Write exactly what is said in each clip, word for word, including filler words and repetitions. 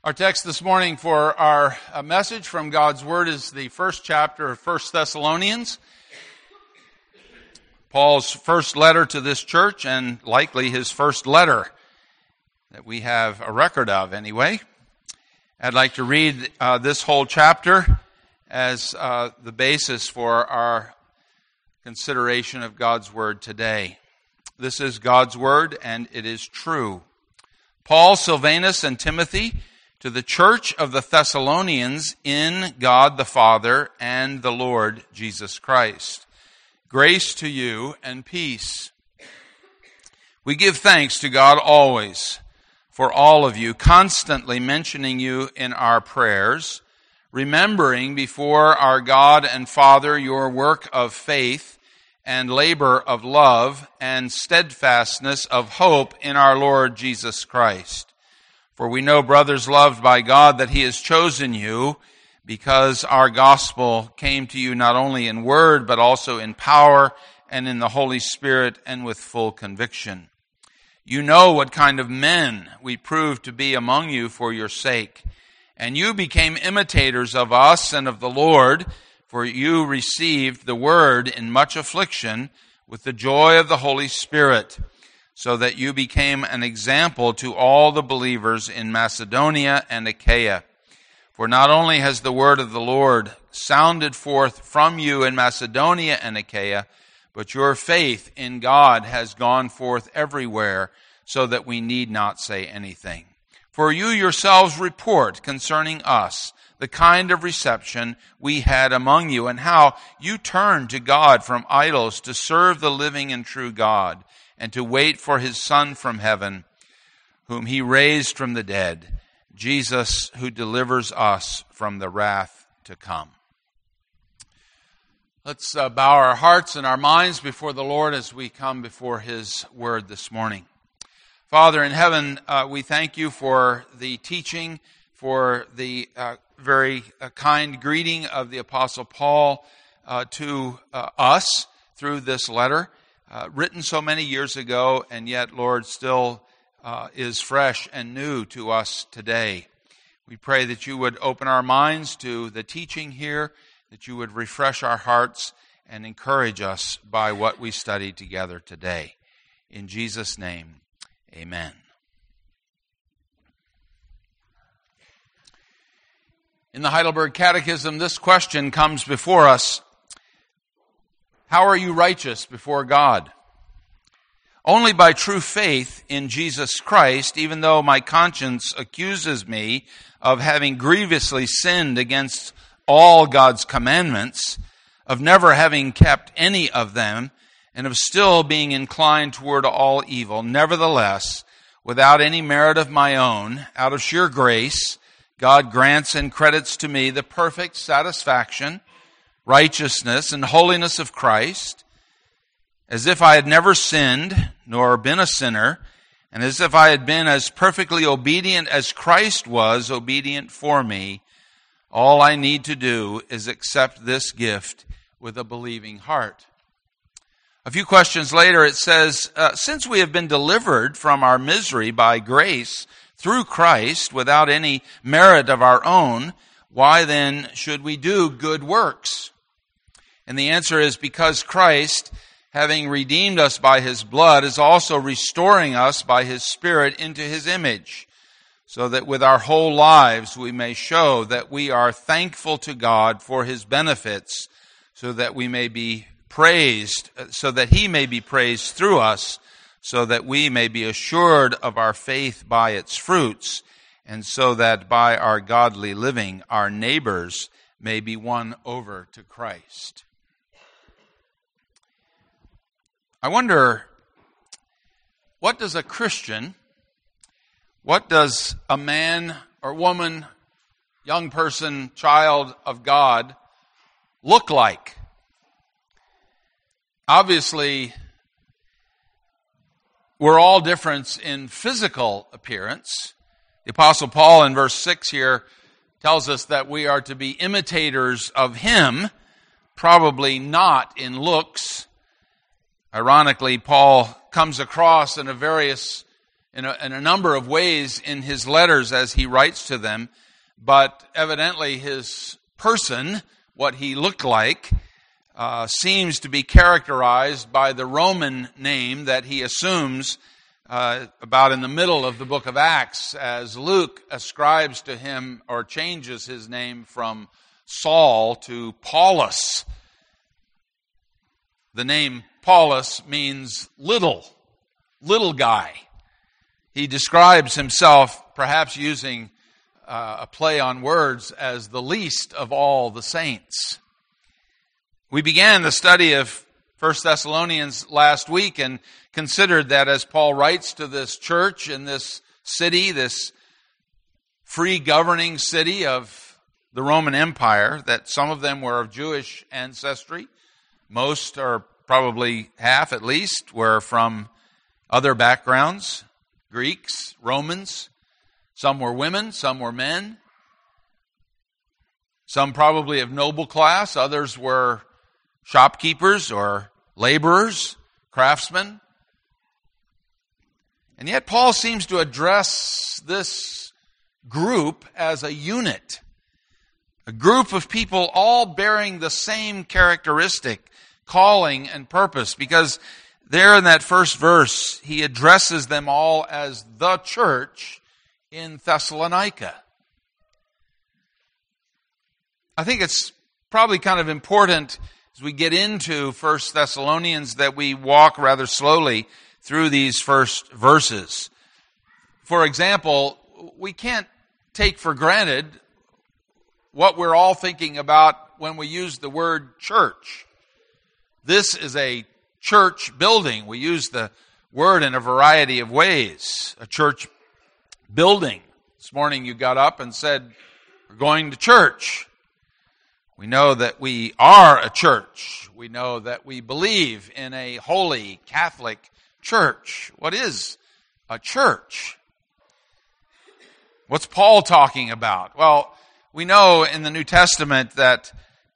Our text this morning for our uh, message from God's Word is the first chapter of First Thessalonians, Paul's first letter to this church, and likely his first letter that we have a record of anyway. I'd like to read uh, this whole chapter as uh, the basis for our consideration of God's Word today. This is God's Word, and it is true. Paul, Silvanus, and Timothy, to the church of the Thessalonians in God the Father and the Lord Jesus Christ. Grace to you and peace. We give thanks to God always for all of you, constantly mentioning you in our prayers, remembering before our God and Father your work of faith and labor of love and steadfastness of hope in our Lord Jesus Christ. For we know, brothers loved by God, that He has chosen you because our gospel came to you not only in word, but also in power and in the Holy Spirit and with full conviction. You know what kind of men we proved to be among you for your sake. And you became imitators of us and of the Lord, for you received the word in much affliction with the joy of the Holy Spirit, so that you became an example to all the believers in Macedonia and Achaia. For not only has the word of the Lord sounded forth from you in Macedonia and Achaia, but your faith in God has gone forth everywhere, so that we need not say anything. For you yourselves report concerning us the kind of reception we had among you, and how you turned to God from idols to serve the living and true God, and to wait for His Son from heaven, whom He raised from the dead, Jesus, who delivers us from the wrath to come. Let's uh, bow our hearts and our minds before the Lord as we come before His Word this morning. Father in heaven, uh, we thank you for the teaching, for the uh, very uh, kind greeting of the Apostle Paul uh, to uh, us through this letter. Uh, written so many years ago, and yet, Lord, still uh, is fresh and new to us today. We pray that you would open our minds to the teaching here, that you would refresh our hearts and encourage us by what we studied together today. In Jesus' name, amen. In the Heidelberg Catechism, this question comes before us: how are you righteous before God? Only by true faith in Jesus Christ, even though my conscience accuses me of having grievously sinned against all God's commandments, of never having kept any of them, and of still being inclined toward all evil. Nevertheless, without any merit of my own, out of sheer grace, God grants and credits to me the perfect satisfaction, righteousness, and holiness of Christ, as if I had never sinned, nor been a sinner, and as if I had been as perfectly obedient as Christ was obedient for me. All I need to do is accept this gift with a believing heart. A few questions later it says, uh, since we have been delivered from our misery by grace through Christ without any merit of our own, why then should we do good works? And the answer is because Christ, having redeemed us by His blood, is also restoring us by His Spirit into His image, so that with our whole lives we may show that we are thankful to God for His benefits, so that we may be praised, so that He may be praised through us, so that we may be assured of our faith by its fruits, and so that by our godly living our neighbors may be won over to Christ. I wonder, what does a Christian, what does a man or woman, young person, child of God look like? Obviously, we're all different in physical appearance. The Apostle Paul in verse six here tells us that we are to be imitators of Him, probably not in looks. Ironically, Paul comes across in a various in a, in a number of ways in his letters as he writes to them, but evidently his person, what he looked like, uh, seems to be characterized by the Roman name that he assumes uh, about in the middle of the book of Acts, as Luke ascribes to him or changes his name from Saul to Paulus. The name Paulus means little, little guy. He describes himself, perhaps using uh, a play on words, as the least of all the saints. We began the study of First Thessalonians last week and considered that as Paul writes to this church in this city, this free governing city of the Roman Empire, that some of them were of Jewish ancestry, most, or probably half at least, were from other backgrounds, Greeks, Romans. Some were women, some were men. Some probably of noble class, others were shopkeepers or laborers, craftsmen. And yet Paul seems to address this group as a unit, a group of people all bearing the same characteristic, calling and purpose, because there in that first verse, he addresses them all as the church in Thessalonica. I think it's probably kind of important as we get into First Thessalonians that we walk rather slowly through these first verses. For example, we can't take for granted what we're all thinking about when we use the word church. This is a church building. We use the word in a variety of ways. A church building. This morning you got up and said, we're going to church. We know that we are a church. We know that we believe in a holy Catholic church. What is a church? What's Paul talking about? Well, we know in the New Testament that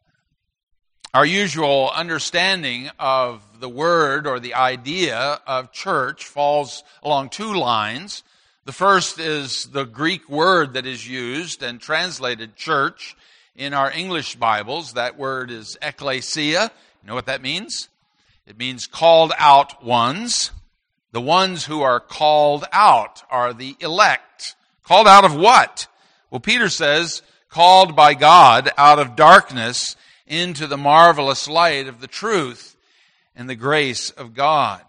our usual understanding of the word or the idea of church falls along two lines. The first is the Greek word that is used and translated church in our English Bibles. That word is ekklesia. You know what that means? It means called out ones. The ones who are called out are the elect. Called out of what? Well, Peter says, called by God out of darkness into the marvelous light of the truth and the grace of God.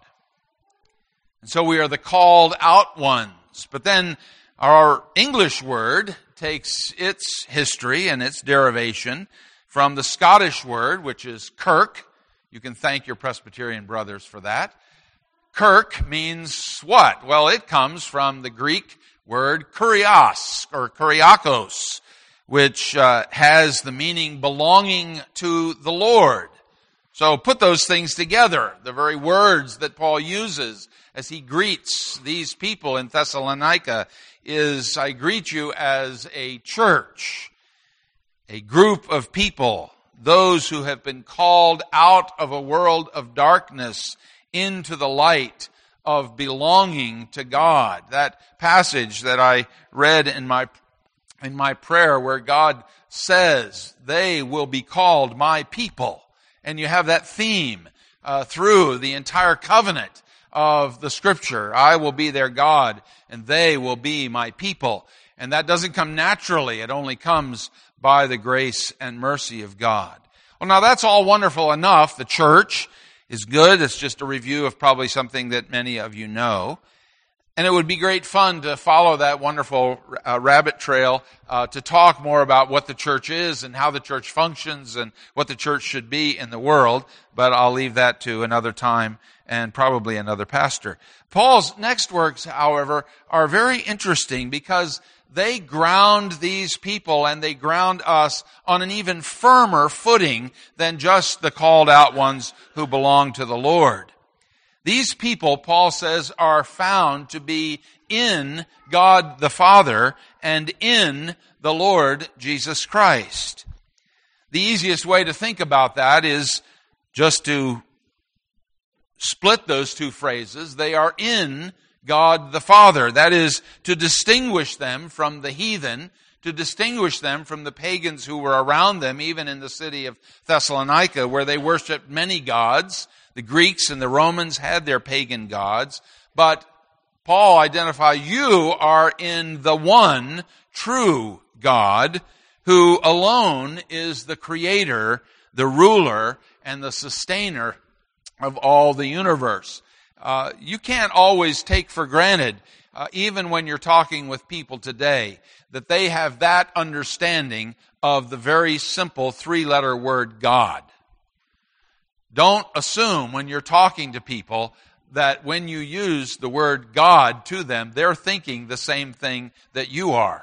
And so we are the called out ones. But then our English word takes its history and its derivation from the Scottish word, which is kirk. You can thank your Presbyterian brothers for that. Kirk means what? Well, it comes from the Greek word kurios or kuriakos, which uh, has the meaning belonging to the Lord. So put those things together. The very words that Paul uses as he greets these people in Thessalonica is, I greet you as a church, a group of people, those who have been called out of a world of darkness into the light of belonging to God. That passage that I read in my in my prayer where God says, they will be called my people. And you have that theme uh, through the entire covenant of the Scripture. I will be their God, and they will be my people. And that doesn't come naturally. It only comes by the grace and mercy of God. Well, now that's all wonderful enough. The church is good. It's just a review of probably something that many of you know. And it would be great fun to follow that wonderful uh, rabbit trail uh, to talk more about what the church is and how the church functions and what the church should be in the world. But I'll leave that to another time and probably another pastor. Paul's next works, however, are very interesting because they ground these people and they ground us on an even firmer footing than just the called out ones who belong to the Lord. These people, Paul says, are found to be in God the Father and in the Lord Jesus Christ. The easiest way to think about that is just to split those two phrases. They are in God the Father. That is, to distinguish them from the heathen, to distinguish them from the pagans who were around them, even in the city of Thessalonica, where they worshiped many gods. The Greeks and the Romans had their pagan gods, but Paul identifies, you are in the one true God, who alone is the creator, the ruler, and the sustainer of all the universe. Uh, you can't always take for granted, uh, even when you're talking with people today, that they have that understanding of the very simple three-letter word God. Don't assume when you're talking to people that when you use the word God to them, they're thinking the same thing that you are.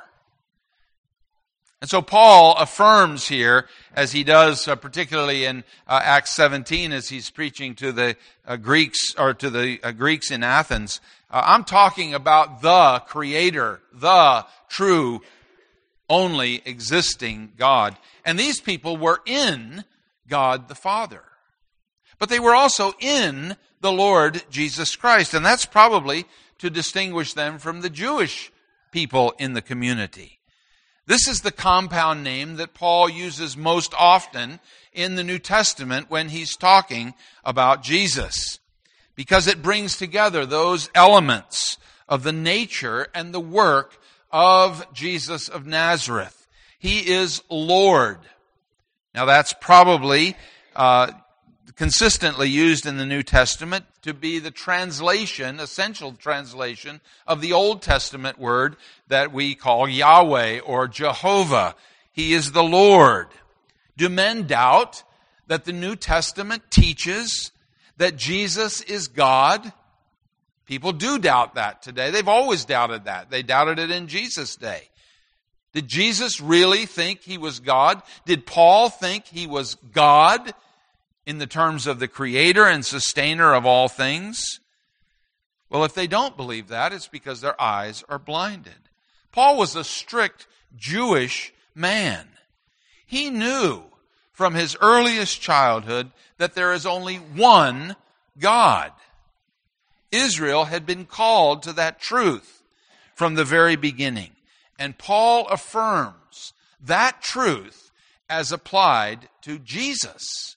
And so Paul affirms here, as he does uh, particularly in uh, Acts seventeen, as he's preaching to the uh, Greeks, or to the uh, Greeks in Athens, uh, I'm talking about the Creator, the true, only existing God. And these people were in God the Father. But they were also in the Lord Jesus Christ. And that's probably to distinguish them from the Jewish people in the community. This is the compound name that Paul uses most often in the New Testament when he's talking about Jesus, because it brings together those elements of the nature and the work of Jesus of Nazareth. He is Lord. Now that's probably uh, consistently used in the New Testament to be the translation, essential translation, of the Old Testament word that we call Yahweh or Jehovah. He is the Lord. Do men doubt that the New Testament teaches that Jesus is God? People do doubt that today. They've always doubted that. They doubted it in Jesus' day. Did Jesus really think he was God? Did Paul think he was God in the terms of the creator and sustainer of all things? Well, if they don't believe that, it's because their eyes are blinded. Paul was a strict Jewish man. He knew from his earliest childhood that there is only one God. Israel had been called to that truth from the very beginning. And Paul affirms that truth as applied to Jesus.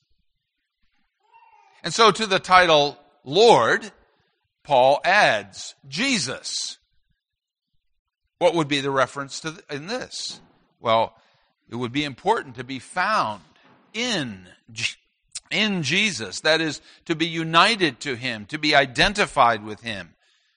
And so to the title Lord, Paul adds Jesus. What would be the reference to th- in this? Well, it would be important to be found in, in Jesus. That is, to be united to Him, to be identified with Him.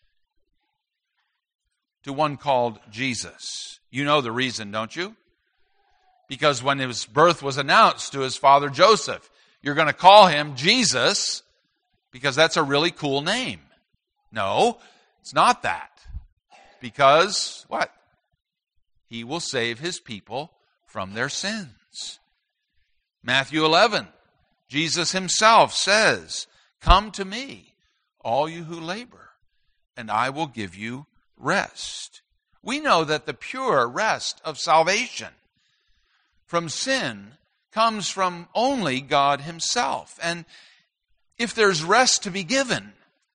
To one called Jesus. You know the reason, don't you? Because when his birth was announced to his father Joseph, you're going to call him Jesus because that's a really cool name. No, it's not that. Because, what? He will save his people from their sins. Matthew eleven, Jesus himself says, "Come to me, all you who labor, and I will give you rest." We know that the pure rest of salvation from sin comes from only God himself. And if there's rest to be given,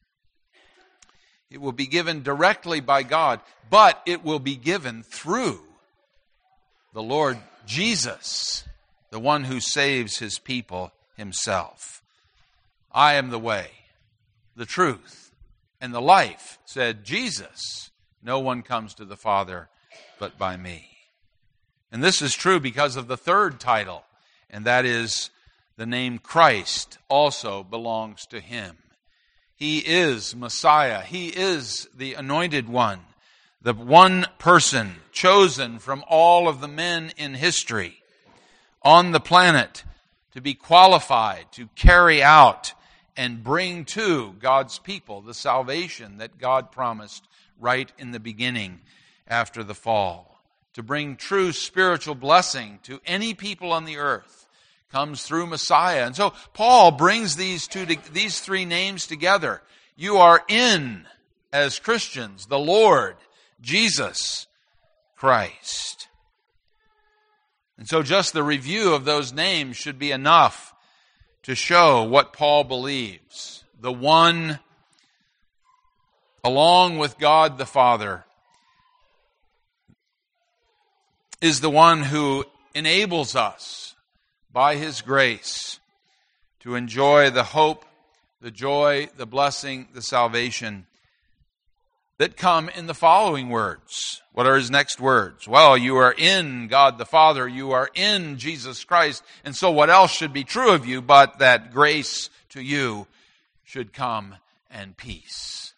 it will be given directly by God, but it will be given through the Lord Jesus, the one who saves his people himself. I am the way, the truth, and the life, said Jesus. No one comes to the Father but by me. And this is true because of the third title, and that is the name Christ also belongs to him. He is Messiah. He is the anointed one, the one person chosen from all of the men in history on the planet to be qualified to carry out and bring to God's people the salvation that God promised right in the beginning after the fall. To bring true spiritual blessing to any people on the earth comes through Messiah. And so Paul brings these two, these three names together. You are in, as Christians, the Lord Jesus Christ. And so just the review of those names should be enough to show what Paul believes. The one along with God the Father, is the one who enables us by His grace to enjoy the hope, the joy, the blessing, the salvation that come in the following words. What are His next words? Well, you are in God the Father, you are in Jesus Christ, and so what else should be true of you but that grace to you should come and peace.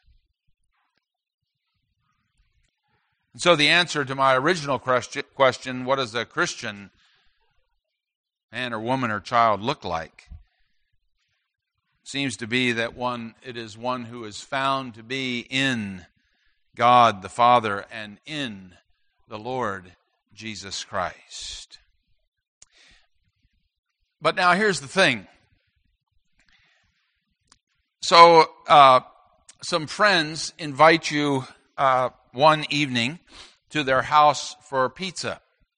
And so the answer to my original question, what does a Christian man or woman or child look like? Seems to be that one, it is one who is found to be in God the Father and in the Lord Jesus Christ. But now here's the thing. So uh, some friends invite you uh, one evening to their house for pizza.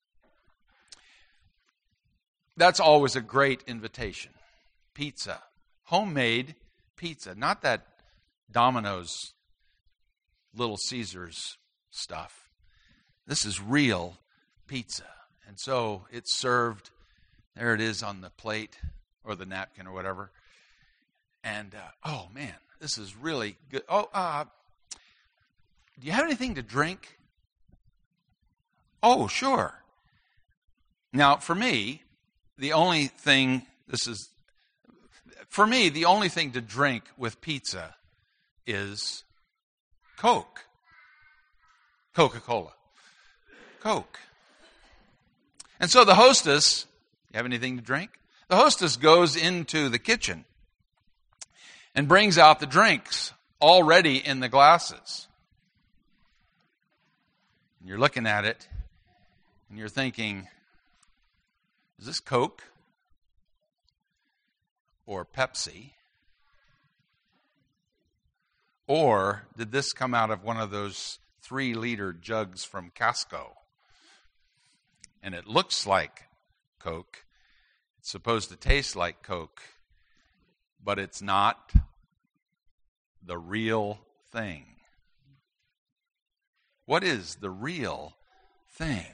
That's always a great invitation. Pizza. Homemade pizza. Not that Domino's, Little Caesars stuff. This is real pizza. And so it's served, there it is on the plate or the napkin or whatever. And, uh, oh man, this is really good. Oh, uh, do you have anything to drink? Oh, sure. Now, for me, the only thing, this is, for me, the only thing to drink with pizza is Coke. Coca-Cola. Coke. And so the hostess, you have anything to drink? The hostess goes into the kitchen and brings out the drinks already in the glasses. And you're looking at it and you're thinking, is this Coke or Pepsi? Or did this come out of one of those three-liter jugs from Costco? And it looks like Coke. It's supposed to taste like Coke, but it's not the real thing. What is the real thing?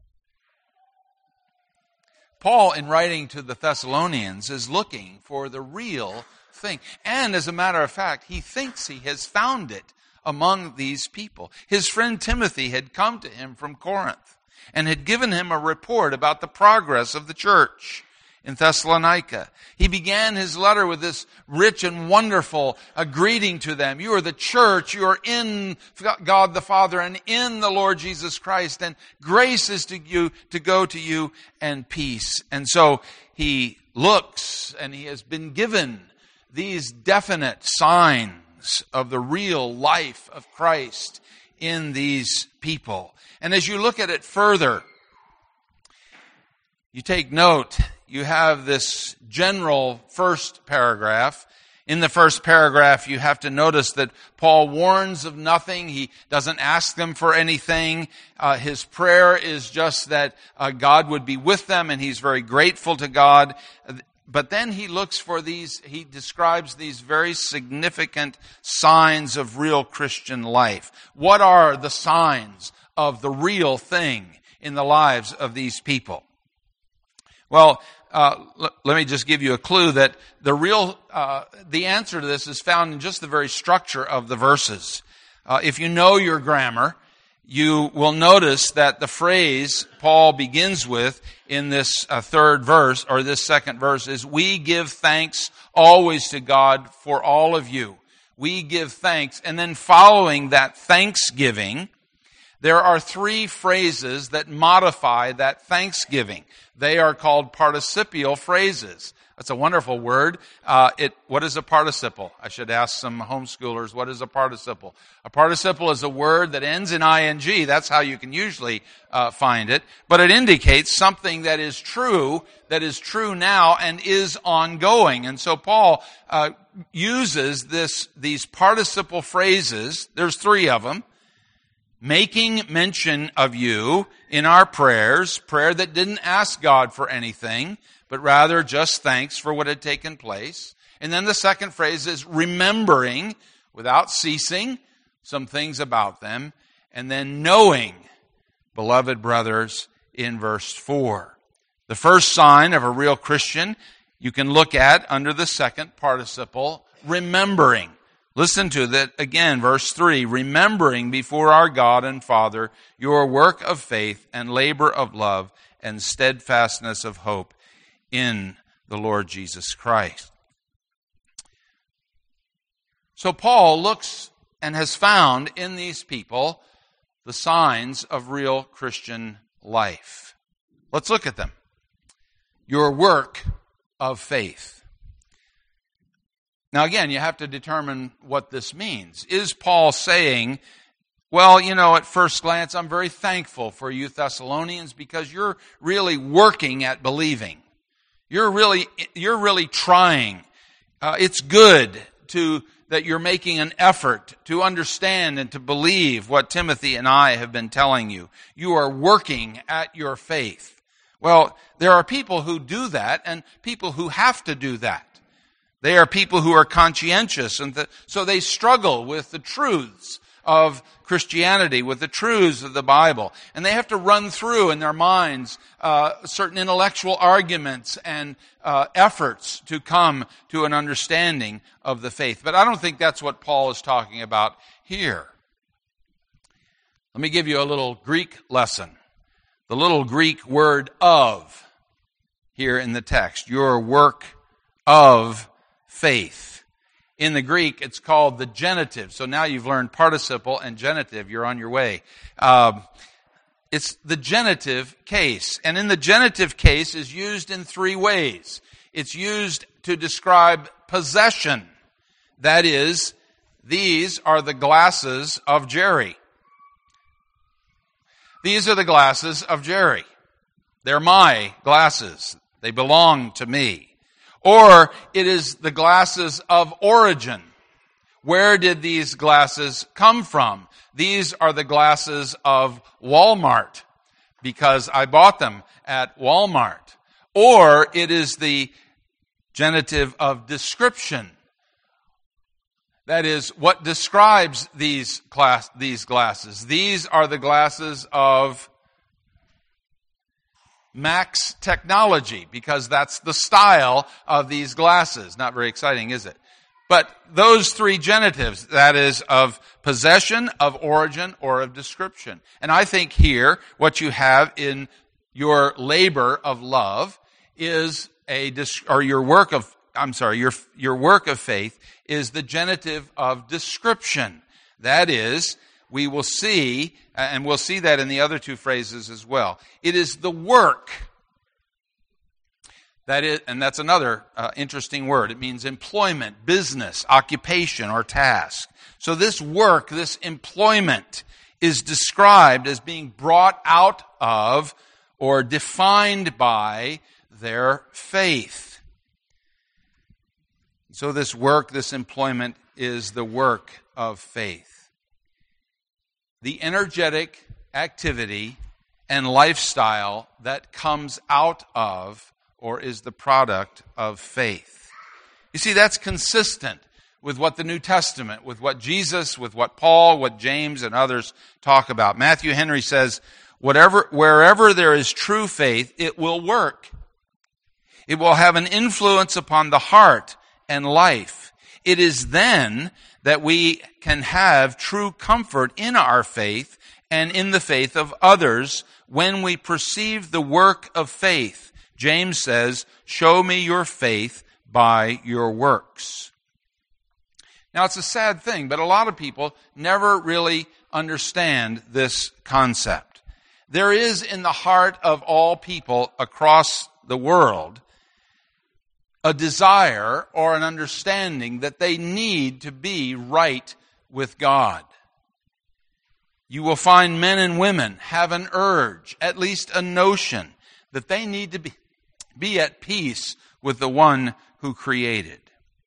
Paul, in writing to the Thessalonians, is looking for the real thing. And as a matter of fact, he thinks he has found it among these people. His friend Timothy had come to him from Corinth and had given him a report about the progress of the church in Thessalonica. He began his letter with this rich and wonderful a greeting to them. You are the church, you are in God the Father and in the Lord Jesus Christ, and grace is to you to go to you and peace. And so he looks and he has been given these definite signs of the real life of Christ in these people. And as you look at it further, you take note, you have this general first paragraph. In the first paragraph, you have to notice that Paul warns of nothing. He doesn't ask them for anything. Uh, his prayer is just that uh, God would be with them, and he's very grateful to God. But then he looks for these, he describes these very significant signs of real Christian life. What are the signs of the real thing in the lives of these people? Well, uh, l- let me just give you a clue that the real, uh, the answer to this is found in just the very structure of the verses. Uh, if you know your grammar, you will notice that the phrase Paul begins with in this uh, third verse, or this second verse, is, we give thanks always to God for all of you. We give thanks. And then following that thanksgiving, there are three phrases that modify that thanksgiving. They are called participial phrases. That's a wonderful word. Uh, it, what is a participle? I should ask some homeschoolers, what is a participle? A participle is a word that ends in ing. That's how you can usually uh, find it. But it indicates something that is true, that is true now and is ongoing. And so Paul uh, uses this these participle phrases. There's three of them. Making mention of you in our prayers, prayer that didn't ask God for anything, but rather just thanks for what had taken place. And then the second phrase is remembering without ceasing. some things about them, and then knowing, beloved brothers, in verse four. The first sign of a real Christian you can look at under the second participle, remembering. Listen to that again, verse three, remembering before our God and Father your work of faith and labor of love and steadfastness of hope in the Lord Jesus Christ. So Paul looks and has found in these people the signs of real Christian life. Let's look at them. Your work of faith. Now again, you have to determine what this means. Is Paul saying, well, you know, at first glance, I'm very thankful for you Thessalonians because you're really working at believing. You're really, you're really trying. Uh, it's good to that you're making an effort to understand and to believe what Timothy and I have been telling you. You are working at your faith. Well, there are people who do that and people who have to do that. They are people who are conscientious, and th- so they struggle with the truths of Christianity, with the truths of the Bible. And they have to run through in their minds uh, certain intellectual arguments and uh, efforts to come to an understanding of the faith. But I don't think that's what Paul is talking about here. Let me give you a little Greek lesson. The little Greek word of here in the text, your work of faith. In the Greek, it's called the genitive. So now you've learned participle and genitive. You're on your way. Um, it's the genitive case. And in the genitive case is used in three ways. It's used to describe possession. That is, these are the glasses of Jerry. These are the glasses of Jerry. They're my glasses. They belong to me. Or it is the glasses of origin. Where did these glasses come from? These are the glasses of Walmart, because I bought them at Walmart. Or it is the genitive of description. That is, what describes these class, these glasses? These are the glasses of Max Technology, because that's the style of these glasses. Not very exciting, is it? But those three genitives, that is of possession, of origin, or of description. And I think here, what you have in your labor of love is a, or your work of, I'm sorry, your, your work of faith is the genitive of description. That is, we will see, and we'll see that in the other two phrases as well. It is the work. That is, and that's another uh, interesting word. It means employment, business, occupation, or task. So this work, this employment, is described as being brought out of or defined by their faith. So this work, this employment, is the work of faith. The energetic activity and lifestyle that comes out of or is the product of faith. You see, that's consistent with what the New Testament, with what Jesus, with what Paul, what James and others talk about. Matthew Henry says, whatever, wherever there is true faith, it will work. It will have an influence upon the heart and life. It is then that we can have true comfort in our faith and in the faith of others when we perceive the work of faith. James says, show me your faith by your works. Now, it's a sad thing, but a lot of people never really understand this concept. There is in the heart of all people across the world a desire or an understanding that they need to be right with God. You will find men and women have an urge, at least a notion, that they need to be, be at peace with the one who created.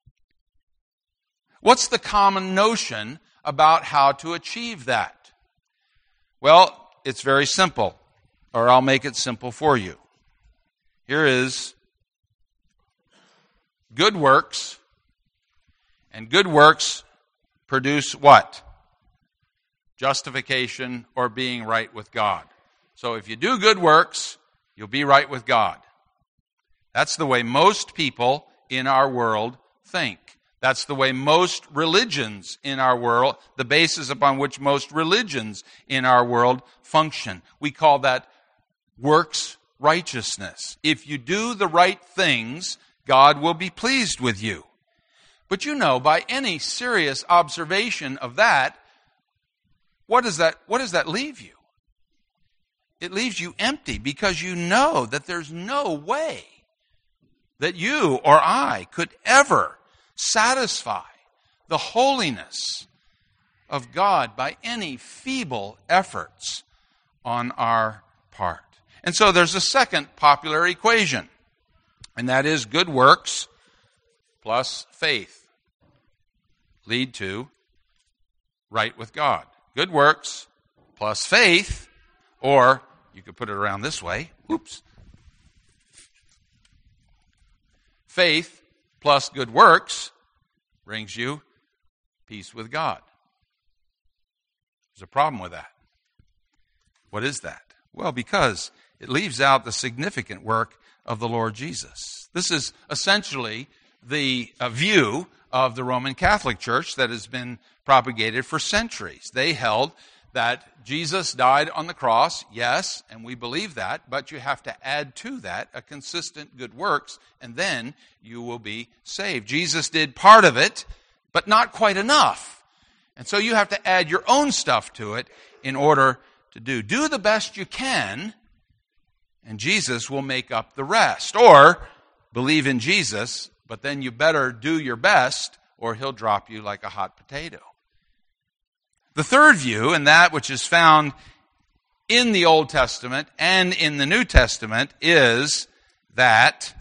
What's the common notion about how to achieve that? Well, it's very simple, or I'll make it simple for you. Here is good works, and good works produce what? justification, or being right with God. So if you do good works, you'll be right with God. That's the way most people in our world think. That's the way most religions in our world, the basis upon which most religions in our world function. We call that works righteousness. If you do the right things, God will be pleased with you. But you know, by any serious observation of that, what does that, what does that leave you? It leaves you empty, because you know that there's no way that you or I could ever satisfy the holiness of God by any feeble efforts on our part. And so there's a second popular equation, and that is good works plus faith lead to right with God. Good works plus faith, or you could put it around this way. Oops. Faith plus good works brings you peace with God. There's a problem with that. What is that? Well, because it leaves out the significant work of the Lord Jesus. This is essentially the uh, view of the Roman Catholic Church that has been propagated for centuries. They held that Jesus died on the cross, yes, and we believe that, but you have to add to that a consistent good works, and then you will be saved. Jesus did part of it, but not quite enough. And so you have to add your own stuff to it in order to do. Do the best you can, and Jesus will make up the rest. Or believe in Jesus, but then you better do your best, or he'll drop you like a hot potato. The third view, and that which is found in the Old Testament and in the New Testament, is that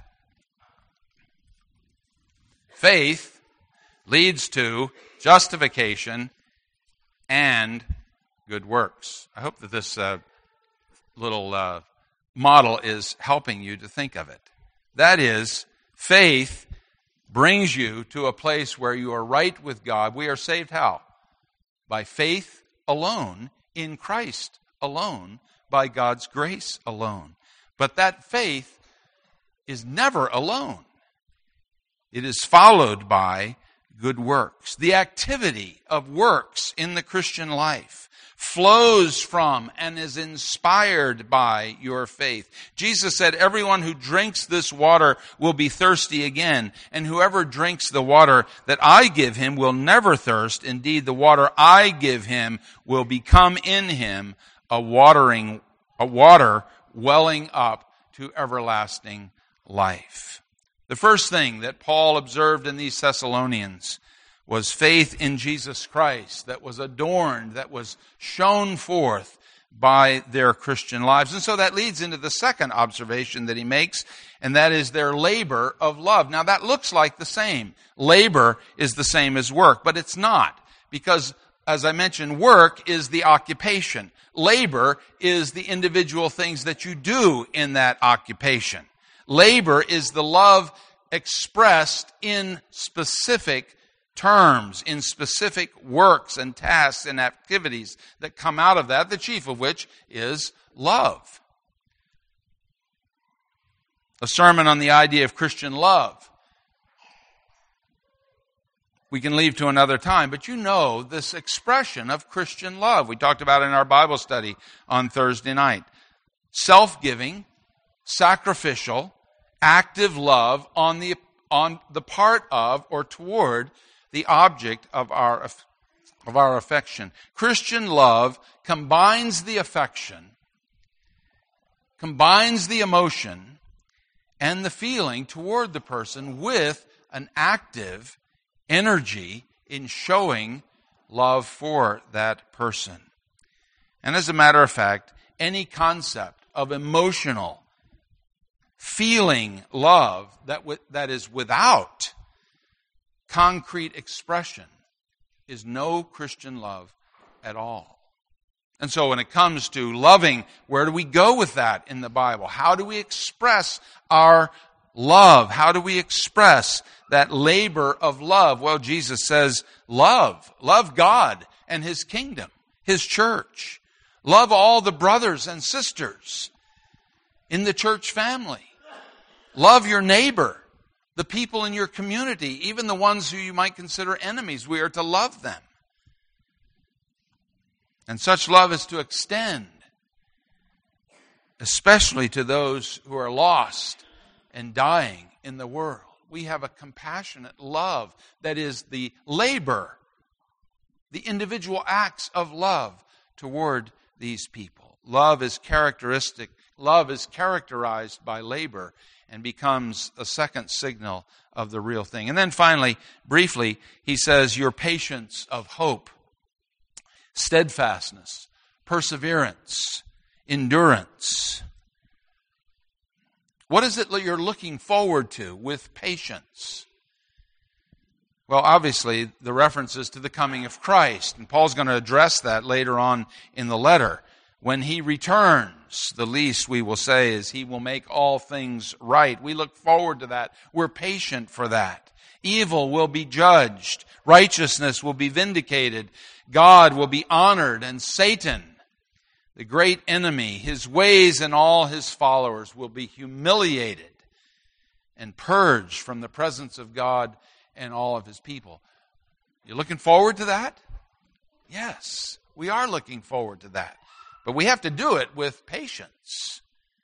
faith leads to justification and good works. I hope that this uh, little uh, model is helping you to think of it. That is, faith brings you to a place where you are right with God. We are saved how? By faith alone, in Christ alone, by God's grace alone. But that faith is never alone. It is followed by good works. The activity of works in the Christian life flows from and is inspired by your faith. Jesus said, everyone who drinks this water will be thirsty again, and whoever drinks the water that I give him will never thirst. Indeed, the water I give him will become in him a watering, a water welling up to everlasting life. The first thing that Paul observed in these Thessalonians was faith in Jesus Christ that was adorned, that was shown forth by their Christian lives. And so that leads into the second observation that he makes, and that is their labor of love. Now that looks like the same. Labor is the same as work, but it's not, because as I mentioned, work is the occupation. Labor is the individual things that you do in that occupation. Labor is the love expressed in specific terms, in specific works and tasks and activities that come out of that, the chief of which is love. A sermon on the idea of Christian love we can leave to another time, but you know this expression of Christian love. We talked about it in our Bible study on Thursday night. Self-giving, sacrificial, active love on the on the part of or toward the object of our of our affection. Christian love combines the affection, combines the emotion, and the feeling toward the person with an active energy in showing love for that person. And as a matter of fact, any concept of emotional, feeling love that w- that is without concrete expression is no Christian love at all. And so when it comes to loving, where do we go with that in the Bible? How do we express our love? How do we express that labor of love? Well, Jesus says, love. Love God and His kingdom. His church. Love all the brothers and sisters in the church family. Love your neighbor, the people in your community, even the ones who you might consider enemies. We are to love them. And such love is to extend, especially to those who are lost and dying in the world. We have a compassionate love that is the labor, the individual acts of love toward these people. Love is characteristic. Love is characterized by labor and becomes a second signal of the real thing. And then finally, briefly, he says, your patience of hope, steadfastness, perseverance, endurance. What is it that you're looking forward to with patience? Well, obviously, the reference is to the coming of Christ. And Paul's going to address that later on in the letter. When he returns, the least we will say is he will make all things right. We look forward to that. We're patient for that. Evil will be judged. Righteousness will be vindicated. God will be honored. And Satan, the great enemy, his ways and all his followers will be humiliated and purged from the presence of God and all of his people. You looking forward to that? Yes, we are looking forward to that. But we have to do it with patience.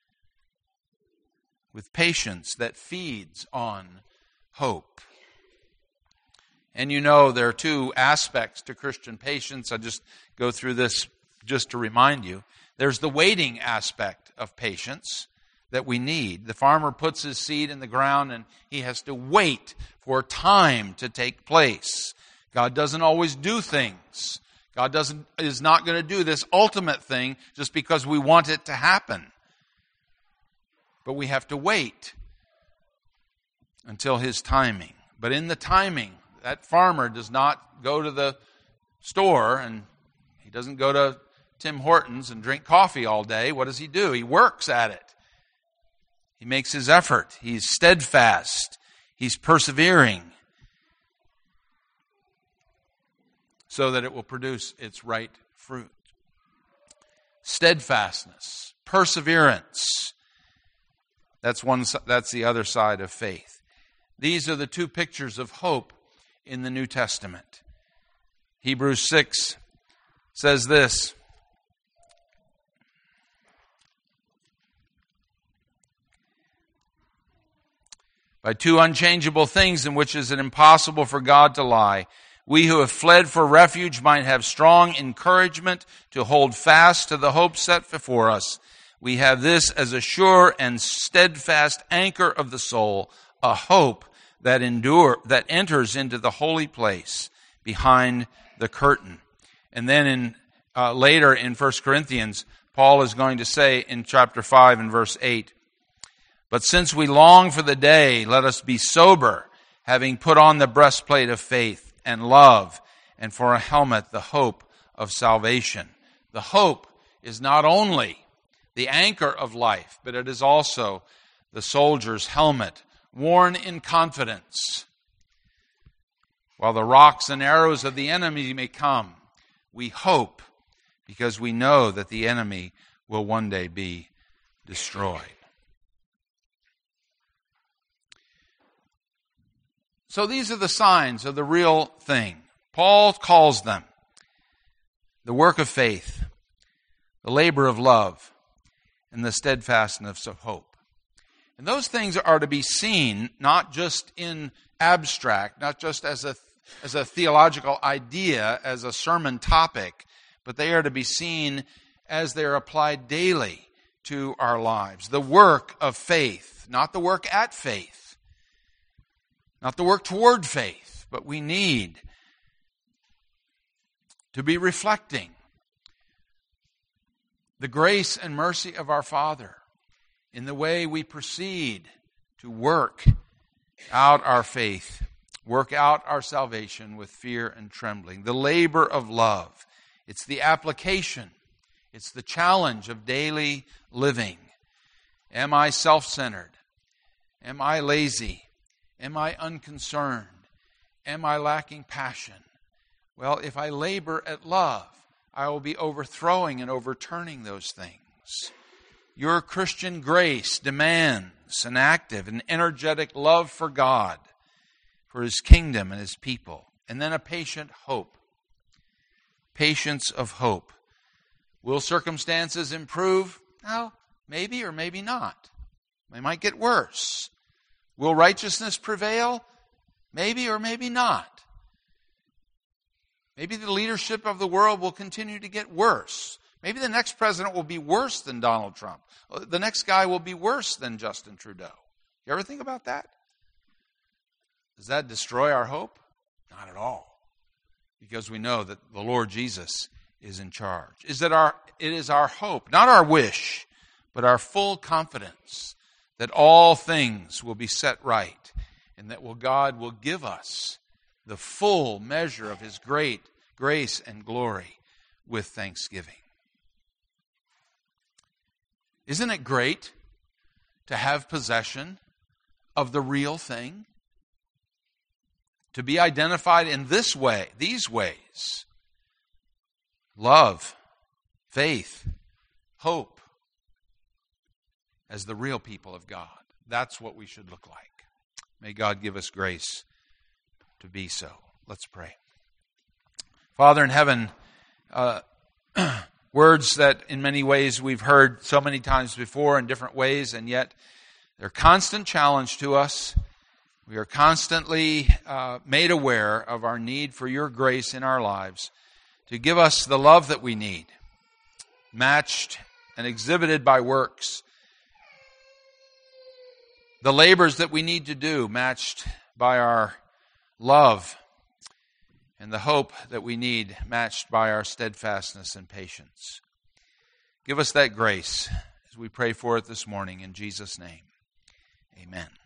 With patience that feeds on hope. And you know there are two aspects to Christian patience. I just go through this just to remind you. There's the waiting aspect of patience that we need. The farmer puts his seed in the ground and he has to wait for time to take place. God doesn't always do things. God doesn't is not going to do this ultimate thing just because we want it to happen. But we have to wait until his timing. But in the timing, that farmer does not go to the store and he doesn't go to Tim Hortons and drink coffee all day. What does he do? He works at it. He makes his effort. He's steadfast. He's persevering so that it will produce its right fruit. Steadfastness, perseverance. That's one. That's the other side of faith. These are the two pictures of hope in the New Testament. Hebrews six says this. By two unchangeable things in which it is impossible for God to lie, we who have fled for refuge might have strong encouragement to hold fast to the hope set before us. We have this as a sure and steadfast anchor of the soul, a hope that endure that enters into the holy place behind the curtain. And then in uh, later in First Corinthians, Paul is going to say in chapter five and verse eight, but since we long for the day, let us be sober, having put on the breastplate of faith and love, and for a helmet the hope of salvation. The hope is not only the anchor of life, but it is also the soldier's helmet, worn in confidence. While the rocks and arrows of the enemy may come, we hope because we know that the enemy will one day be destroyed. So these are the signs of the real thing. Paul calls them the work of faith, the labor of love, and the steadfastness of hope. And those things are to be seen not just in abstract, not just as a, as a theological idea, as a sermon topic, but they are to be seen as they are applied daily to our lives. The work of faith, not the work at faith, not the work toward faith, but we need to be reflecting the grace and mercy of our Father in the way we proceed to work out our faith, work out our salvation with fear and trembling. The labor of love. It's the application. It's the challenge of daily living. Am I self-centered? Am I lazy? Am I unconcerned? Am I lacking passion? Well, if I labor at love, I will be overthrowing and overturning those things. Your Christian grace demands an active and energetic love for God, for His kingdom and His people, and then a patient hope. Patience of hope. Will circumstances improve? No, maybe or maybe not. They might get worse. Will righteousness prevail? Maybe or maybe not. Maybe the leadership of the world will continue to get worse. Maybe the next president will be worse than Donald Trump. The next guy will be worse than Justin Trudeau. You ever think about that? Does that destroy our hope? Not at all. Because we know that the Lord Jesus is in charge. Is that our it is our hope, not our wish, but our full confidence that all things will be set right and that will God will give us the full measure of His great grace and glory with thanksgiving. Isn't it great to have possession of the real thing? To be identified in this way, these ways. Love, faith, hope, as the real people of God. That's what we should look like. May God give us grace to be so. Let's pray. Father in heaven, uh, words that in many ways we've heard so many times before in different ways, and yet they're a constant challenge to us. We are constantly uh, made aware of our need for your grace in our lives to give us the love that we need, matched and exhibited by works. The labors that we need to do, matched by our love, and the hope that we need, matched by our steadfastness and patience. Give us that grace as we pray for it this morning in Jesus' name. Amen.